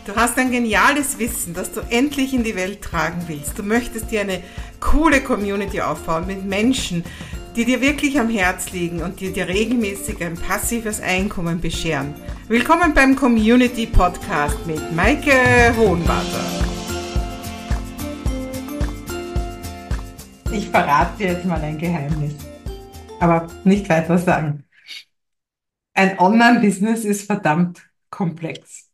Du hast ein geniales Wissen, das du endlich in die Welt tragen willst. Du möchtest dir eine coole Community aufbauen mit Menschen, die dir wirklich am Herz liegen und die dir regelmäßig ein passives Einkommen bescheren. Willkommen beim Community Podcast mit Maike Hohenwarter. Ich verrate dir jetzt mal ein Geheimnis, aber nicht weiter sagen. Ein Online-Business ist verdammt komplex.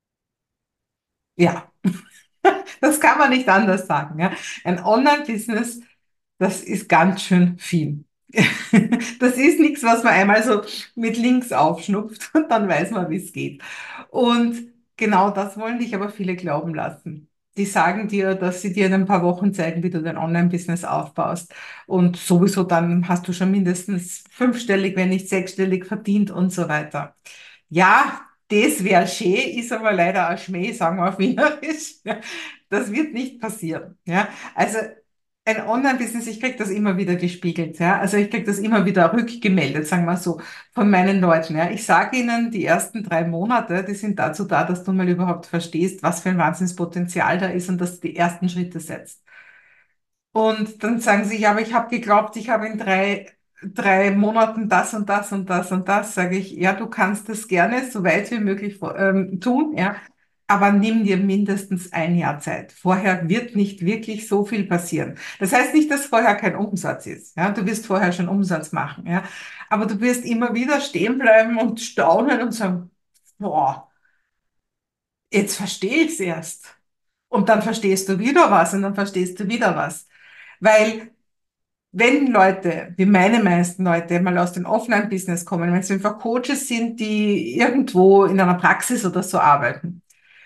Ja, das kann man nicht anders sagen. Ja. Ein Online-Business, das ist ganz schön viel. Das ist nichts, was man einmal so mit links aufschnupft und dann weiß man, wie es geht. Und genau das wollen dich aber viele glauben lassen. Die sagen dir, dass sie dir in ein paar Wochen zeigen, wie du dein Online-Business aufbaust. Und sowieso dann hast du schon mindestens fünfstellig, wenn nicht sechsstellig verdient und so weiter. Ja, das wäre schön, ist aber leider ein Schmäh, sagen wir auf Wienerisch. Ja, das wird nicht passieren. Ja, also ein Online-Business, ich kriege das immer wieder gespiegelt. Ja, also ich kriege das immer wieder rückgemeldet, sagen wir so, von meinen Leuten. Ja, ich sage ihnen, die ersten 3 Monate, die sind dazu da, dass du mal überhaupt verstehst, was für ein Wahnsinnspotenzial da ist und dass du die ersten Schritte setzt. Und dann sagen sie, ja, aber ich habe geglaubt, ich habe in drei Monaten das und das und das und das. Sage ich, ja, du kannst das gerne so weit wie möglich tun, ja, aber nimm dir mindestens ein Jahr Zeit. Vorher wird nicht wirklich so viel passieren. Das heißt nicht, dass vorher kein Umsatz ist. Ja, du wirst vorher schon Umsatz machen, ja, aber du wirst immer wieder stehen bleiben und staunen und sagen, boah, jetzt verstehe ich es erst. Und dann verstehst du wieder was und dann verstehst du wieder was. Weil wenn Leute, wie meine meisten Leute, mal aus dem Offline-Business kommen, wenn es einfach Coaches sind, die irgendwo in einer Praxis oder so arbeiten,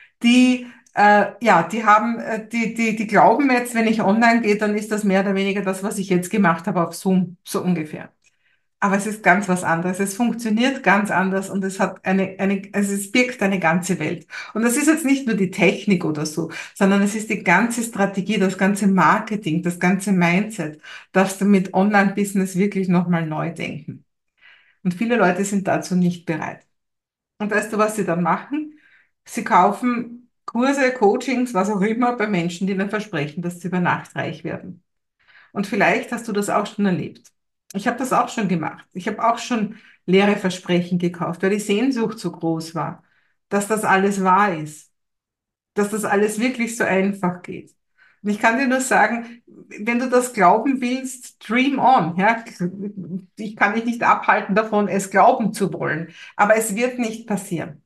die glauben jetzt, wenn ich online gehe, dann ist das mehr oder weniger das, was ich jetzt gemacht habe auf Zoom, so ungefähr. Aber es ist ganz was anderes. Es funktioniert ganz anders und es hat also es birgt eine ganze Welt. Und das ist jetzt nicht nur die Technik oder so, sondern es ist die ganze Strategie, das ganze Marketing, das ganze Mindset. Darfst du mit Online-Business wirklich nochmal neu denken. Und viele Leute sind dazu nicht bereit. Und weißt du, was sie dann machen? Sie kaufen Kurse, Coachings, was auch immer bei Menschen, die ihnen versprechen, dass sie über Nacht reich werden. Und vielleicht hast du das auch schon erlebt. Ich habe das auch schon gemacht. Ich habe auch schon leere Versprechen gekauft, weil die Sehnsucht so groß war, dass das alles wahr ist, dass das alles wirklich so einfach geht. Und ich kann dir nur sagen, wenn du das glauben willst, dream on. Ja? Ich kann dich nicht abhalten davon, es glauben zu wollen, aber es wird nicht passieren.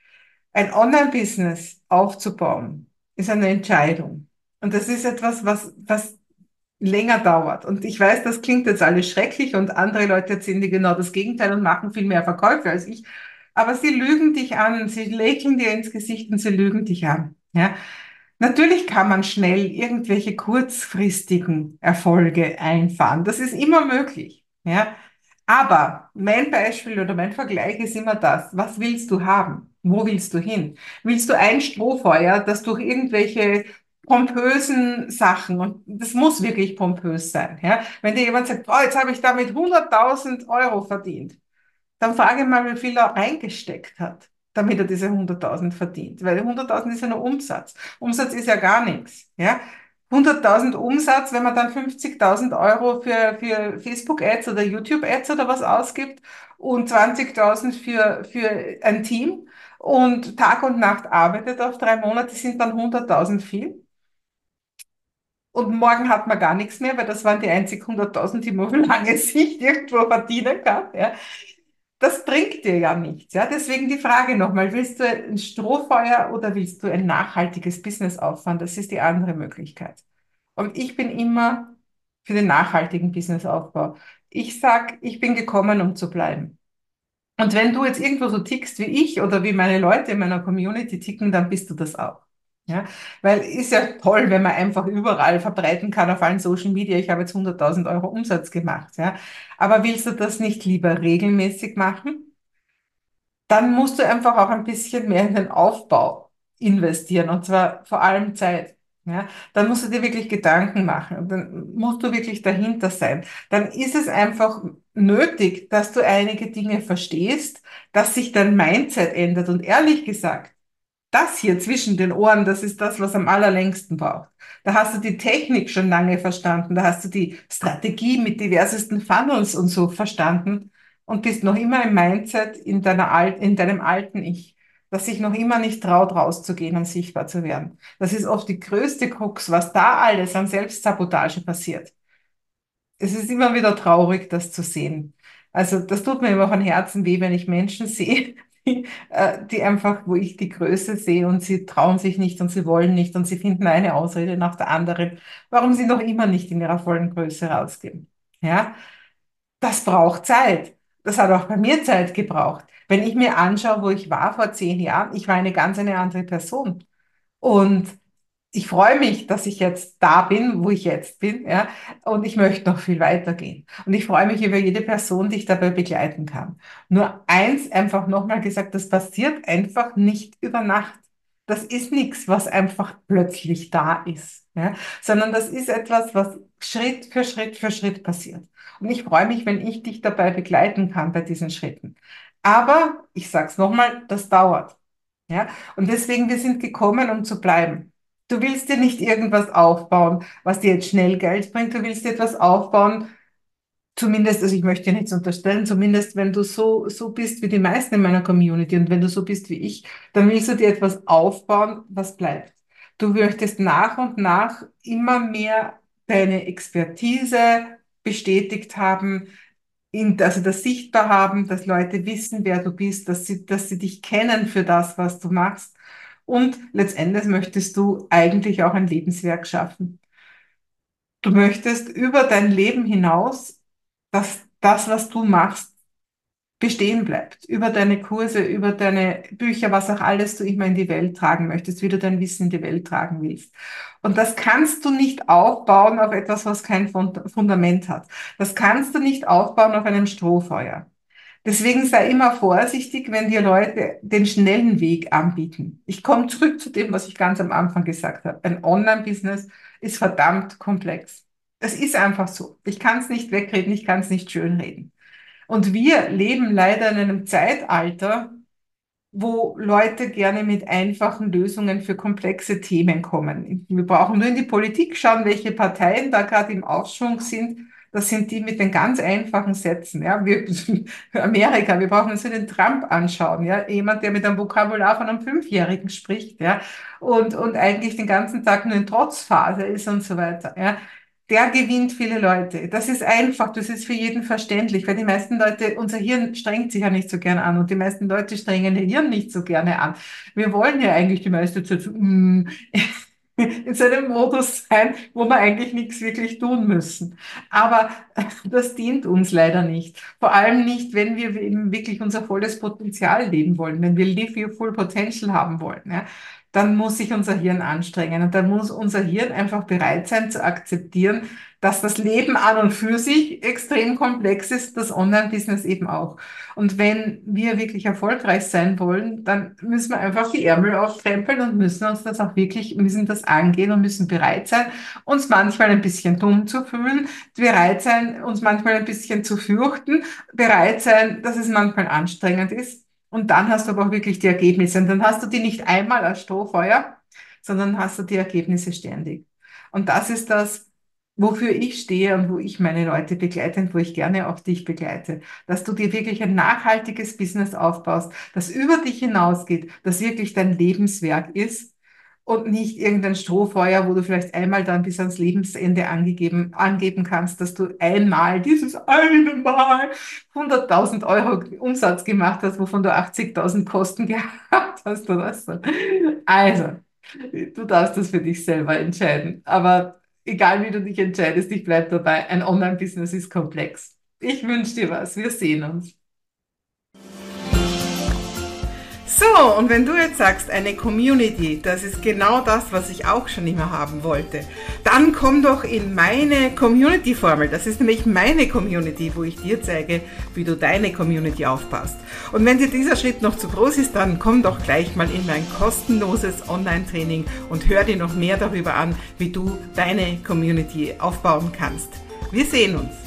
Ein Online-Business aufzubauen, ist eine Entscheidung. Und das ist etwas, was länger dauert. Und ich weiß, das klingt jetzt alles schrecklich und andere Leute erzählen dir genau das Gegenteil und machen viel mehr Verkäufe als ich. Aber sie lügen dich an, sie lächeln dir ins Gesicht und sie lügen dich an. Ja? Natürlich kann man schnell irgendwelche kurzfristigen Erfolge einfahren. Das ist immer möglich. Ja? Aber mein Beispiel oder mein Vergleich ist immer das, was willst du haben? Wo willst du hin? Willst du ein Strohfeuer, das durch irgendwelche pompösen Sachen, und das muss wirklich pompös sein, ja? Wenn dir jemand sagt, oh, jetzt habe ich damit 100.000 Euro verdient, dann frage mal, wie viel er reingesteckt hat, damit er diese 100.000 verdient. Weil 100.000 ist ja nur Umsatz. Umsatz ist ja gar nichts. Ja? 100.000 Umsatz, wenn man dann 50.000 Euro für Facebook-Ads oder YouTube-Ads oder was ausgibt und 20.000 für ein Team und Tag und Nacht arbeitet auf 3 Monate, sind dann 100.000 viel. Und morgen hat man gar nichts mehr, weil das waren die einzig 100.000, die man auf lange Sicht irgendwo verdienen kann. Ja? Das bringt dir ja nichts. Ja? Deswegen die Frage nochmal, willst du ein Strohfeuer oder willst du ein nachhaltiges Business aufbauen? Das ist die andere Möglichkeit. Und ich bin immer für den nachhaltigen Businessaufbau. Ich sag, ich bin gekommen, um zu bleiben. Und wenn du jetzt irgendwo so tickst wie ich oder wie meine Leute in meiner Community ticken, dann bist du das auch. Ja, weil ist ja toll, wenn man einfach überall verbreiten kann auf allen Social Media. Ich habe jetzt 100.000 Euro Umsatz gemacht. Ja, aber willst du das nicht lieber regelmäßig machen? Dann musst du einfach auch ein bisschen mehr in den Aufbau investieren und zwar vor allem Zeit. Ja, dann musst du dir wirklich Gedanken machen und dann musst du wirklich dahinter sein. Dann ist es einfach nötig, dass du einige Dinge verstehst, dass sich dein Mindset ändert. Und ehrlich gesagt, Das hier zwischen den Ohren, das ist das, was am allerlängsten braucht. Da hast du die Technik schon lange verstanden, da hast du die Strategie mit diversesten Funnels und so verstanden und bist noch immer im Mindset in deinem alten Ich, das sich noch immer nicht traut, rauszugehen und sichtbar zu werden. Das ist oft die größte Krux, was da alles an Selbstsabotage passiert. Es ist immer wieder traurig, das zu sehen. Also das tut mir immer von Herzen weh, wenn ich Menschen sehe, die einfach, wo ich die Größe sehe und sie trauen sich nicht und sie wollen nicht und sie finden eine Ausrede nach der anderen, warum sie noch immer nicht in ihrer vollen Größe rausgehen. Ja, das braucht Zeit. Das hat auch bei mir Zeit gebraucht. Wenn ich mir anschaue, wo ich war vor 10 Jahren, ich war eine andere Person. Und ich freue mich, dass ich jetzt da bin, wo ich jetzt bin, ja, und ich möchte noch viel weiter gehen. Und ich freue mich über jede Person, die ich dabei begleiten kann. Nur eins einfach nochmal gesagt, das passiert einfach nicht über Nacht. Das ist nichts, was einfach plötzlich da ist, ja, sondern das ist etwas, was Schritt für Schritt für Schritt passiert. Und ich freue mich, wenn ich dich dabei begleiten kann bei diesen Schritten. Aber ich sage es nochmal, das dauert. Ja, und deswegen, wir sind gekommen, um zu bleiben. Du willst dir nicht irgendwas aufbauen, was dir jetzt schnell Geld bringt. Du willst dir etwas aufbauen, zumindest, also ich möchte dir nichts unterstellen, zumindest wenn du so bist wie die meisten in meiner Community und wenn du so bist wie ich, dann willst du dir etwas aufbauen, was bleibt. Du möchtest nach und nach immer mehr deine Expertise bestätigt haben, also das sichtbar haben, dass Leute wissen, wer du bist, dass sie dich kennen für das, was du machst. Und letztendlich möchtest du eigentlich auch ein Lebenswerk schaffen. Du möchtest über dein Leben hinaus, dass das, was du machst, bestehen bleibt. Über deine Kurse, über deine Bücher, was auch alles du immer in die Welt tragen möchtest, wie du dein Wissen in die Welt tragen willst. Und das kannst du nicht aufbauen auf etwas, was kein Fundament hat. Das kannst du nicht aufbauen auf einem Strohfeuer. Deswegen sei immer vorsichtig, wenn dir Leute den schnellen Weg anbieten. Ich komme zurück zu dem, was ich ganz am Anfang gesagt habe. Ein Online-Business ist verdammt komplex. Es ist einfach so. Ich kann es nicht wegreden, ich kann es nicht schönreden. Und wir leben leider in einem Zeitalter, wo Leute gerne mit einfachen Lösungen für komplexe Themen kommen. Wir brauchen nur in die Politik schauen, welche Parteien da gerade im Aufschwung sind. Das sind die mit den ganz einfachen Sätzen. Ja, Amerika, wir brauchen uns nur den Trump anschauen. Ja, jemand, der mit einem Vokabular von einem Fünfjährigen spricht. Ja, und eigentlich den ganzen Tag nur in Trotzphase ist und so weiter. Ja, der gewinnt viele Leute. Das ist einfach, das ist für jeden verständlich, weil die meisten Leute, unser Hirn strengt sich ja nicht so gern an und die meisten Leute strengen ihr Hirn nicht so gerne an. Wir wollen ja eigentlich die meiste Zeit so, in so einem Modus sein, wo wir eigentlich nichts wirklich tun müssen. Aber das dient uns leider nicht. Vor allem nicht, wenn wir eben wirklich unser volles Potenzial leben wollen, wenn wir Live Your Full Potential haben wollen. Ja, dann muss sich unser Hirn anstrengen und dann muss unser Hirn einfach bereit sein zu akzeptieren, dass das Leben an und für sich extrem komplex ist, das Online-Business eben auch. Und wenn wir wirklich erfolgreich sein wollen, dann müssen wir einfach die Ärmel aufkrempeln und müssen uns das auch wirklich, müssen das angehen und müssen bereit sein, uns manchmal ein bisschen dumm zu fühlen, bereit sein, uns manchmal ein bisschen zu fürchten, bereit sein, dass es manchmal anstrengend ist. Und dann hast du aber auch wirklich die Ergebnisse. Und dann hast du die nicht einmal als Strohfeuer, sondern hast du die Ergebnisse ständig. Und das ist das, wofür ich stehe und wo ich meine Leute begleite und wo ich gerne auch dich begleite. Dass du dir wirklich ein nachhaltiges Business aufbaust, das über dich hinausgeht, das wirklich dein Lebenswerk ist und nicht irgendein Strohfeuer, wo du vielleicht einmal dann bis ans Lebensende angeben kannst, dass du einmal, dieses eine Mal 100.000 € Umsatz gemacht hast, wovon du 80.000 Kosten gehabt hast oder so. Also, du darfst das für dich selber entscheiden. Aber egal wie du dich entscheidest, ich bleibe dabei. Ein Online-Business ist komplex. Ich wünsche dir was. Wir sehen uns. So, und wenn du jetzt sagst, eine Community, das ist genau das, was ich auch schon immer haben wollte, dann komm doch in meine Community-Formel. Das ist nämlich meine Community, wo ich dir zeige, wie du deine Community aufbaust. Und wenn dir dieser Schritt noch zu groß ist, dann komm doch gleich mal in mein kostenloses Online-Training und hör dir noch mehr darüber an, wie du deine Community aufbauen kannst. Wir sehen uns.